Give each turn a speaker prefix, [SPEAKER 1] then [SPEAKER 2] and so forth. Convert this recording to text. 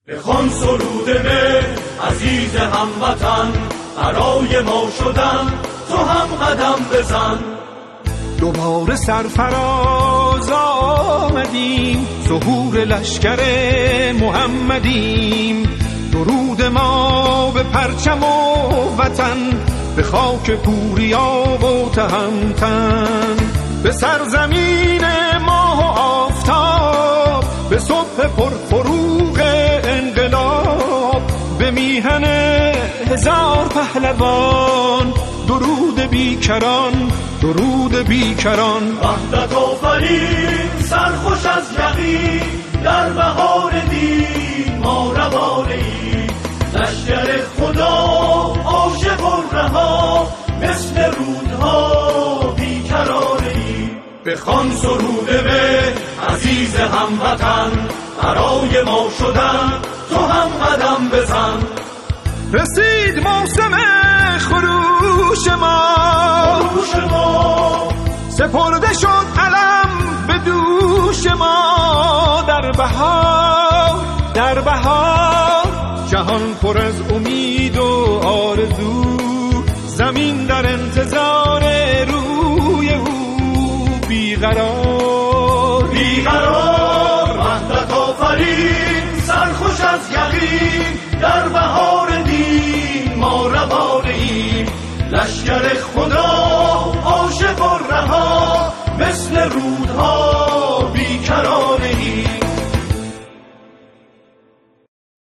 [SPEAKER 1] بخوان سرود مهر عزیز هموطن، برای ما شدن تو هم قدم بزن.
[SPEAKER 2] دوباره سرفراز آمدیم، ظهور لشکر محمدیم. درود ما به پرچم و وطن، به خاک پوریا و تهمتن. به سرزمین ماه و آفتاب، به صبح پرفروغ انقلاب. به میهن هزار پهلوان، درود بیکران، درود بیکران.
[SPEAKER 1] وحدت آفرین سرخوش از یقین، در بهار دین ما روانه ایم. لشکر خدا عاشق و رها، مثل رودها بیکرانه ایم. بخوان سرود مهر عزیز هموطن، برای ما شدن تو هم قدم بزن.
[SPEAKER 2] رسید موسم خروش ما، سپرده شد علم به دوش ما. در بهار جهان پر از امید و آرزو، زمین در انتظار روی او بیقرار.
[SPEAKER 1] وحدت آفرین سرخوش از یقین، در بهار دین ما روانه ایم. لشکر خدا عاشق و رها، مثل رودها بیکران.